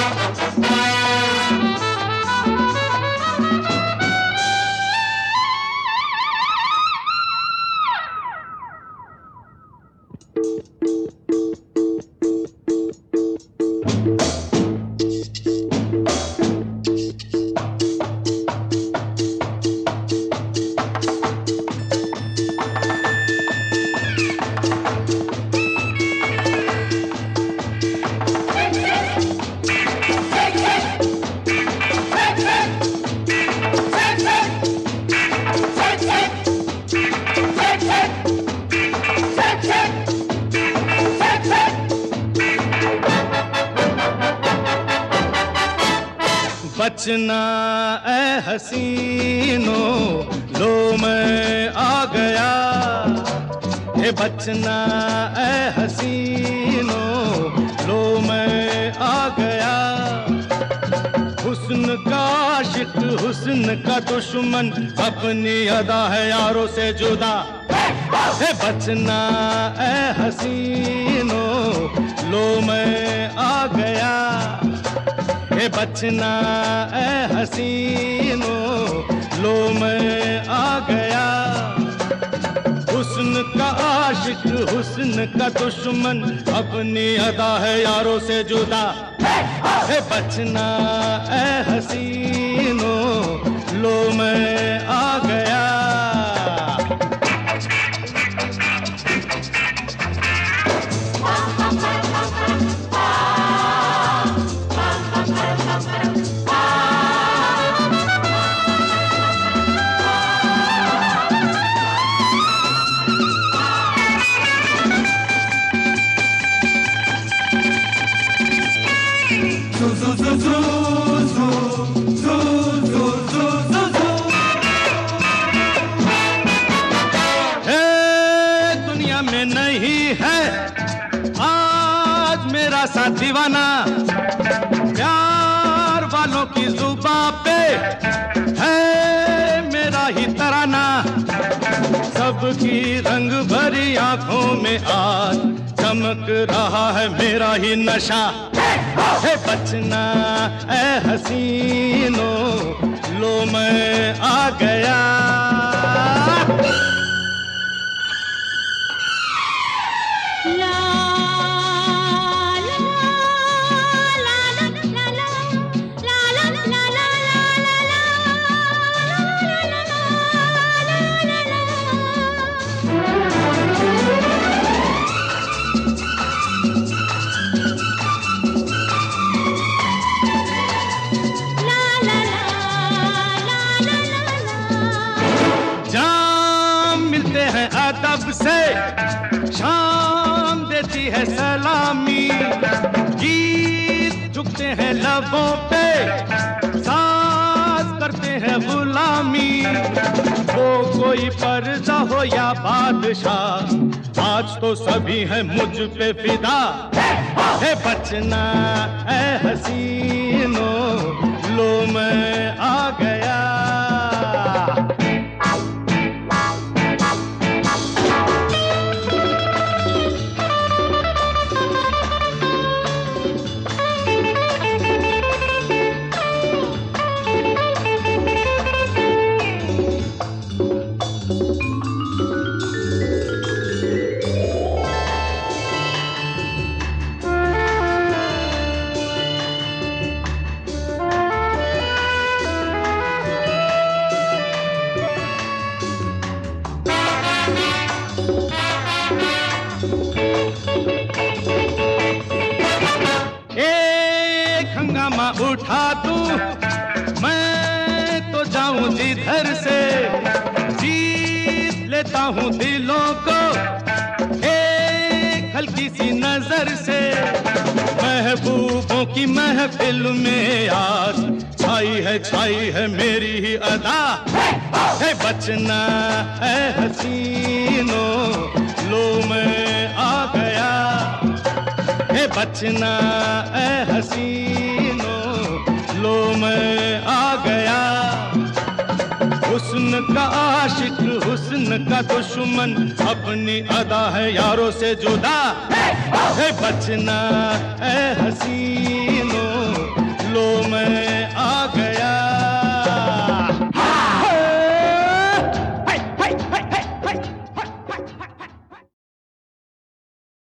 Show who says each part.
Speaker 1: बचना ए हसीनो, लो मैं आ गया। हे बचना ए हसीनो, लो मैं आ गया। हुस्न का आशिक, हुस्न का दुश्मन, अपनी अदा है यारों से जुदा। हे बचना ए हसीनो, लो मैं आ गया। हे बचना ए हसीनो, लो मैं आ गया। हुस्न का आशिक, हुस्न का दुश्मन, अपनी अदा है यारों से जुदा। हे बचना ए हसीनो, लो मैं आ गया। दुनिया में नहीं है आज मेरा सा दीवाना, प्यार वालों की जुबां पे है मेरा ही तराना। सबकी रंग भरी आंखों में आज चमक रहा है मेरा ही नशा। हे बचना ए हसीनो, लो मैं आ गया। अदब से शाम देती है सलामी, गीत झुकते हैं लबों पे, साज करते हैं गुलामी। वो कोई पर्दा हो या बादशाह, आज तो सभी हैं मुझ पे फिदा। हे बचना ए हसीनो, लो मैं आ गया। उठा दूं मैं तो जाऊं जिधर से, जीत लेता हूं दिलों को एक हल्की सी नजर से। महबूबों की महफिल में आज छाई है मेरी ही अदा। है बचना है हसीनो, लो मैं आ गया। है बचना है हसीनो, लो मैं आ गया। हुस्न का आशिक, हुस्न का दुश्मन, अपनी अदा है यारों से जुदा। है बचना है हसीनो।